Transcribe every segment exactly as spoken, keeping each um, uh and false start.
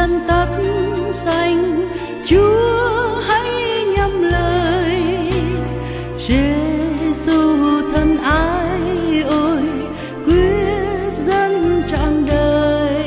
dân tất xanh. Chúa hãy nhắm lời, Giêsu thân ái ôi, quyết dân trọn đời.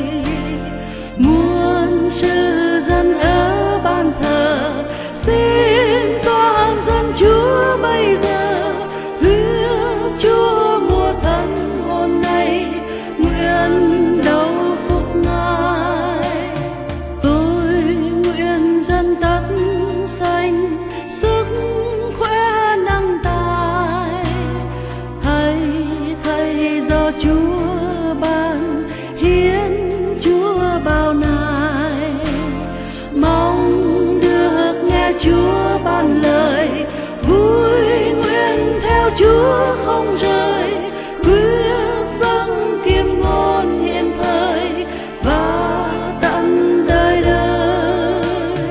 Muôn sự dân ở ban thờ, xin toàn dân Chúa bây giờ. Hứa Chúa mùa thân hôm nay, nguyện đầu phục Ngài. Tôi nguyện dân tất xanh, sức khỏe năng tài. Thầy thầy do Chúa ban, hiến Chúa bao nài. Mong được nghe Chúa ban lời, vui nguyện theo Chúa không rời. Quyết vâng kiêm ngôn hiện thời và tận đời đời.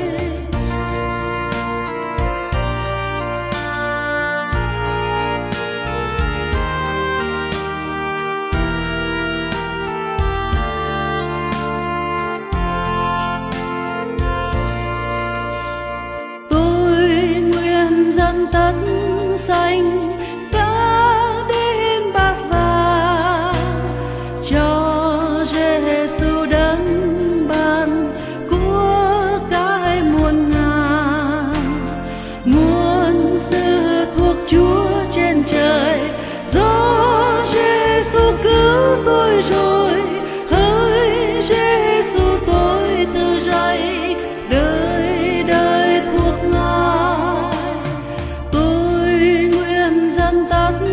Tôi nguyện dân tất xanh đã đến bát vàng, cho Giêsu đấng ban của cải muôn ngàn. Muôn sự thuộc Chúa trên trời, do Giêsu cứu tôi rồi. Hỡi Giêsu tôi từ dậy, đời đời thuộc Ngài. Tôi nguyện dân tất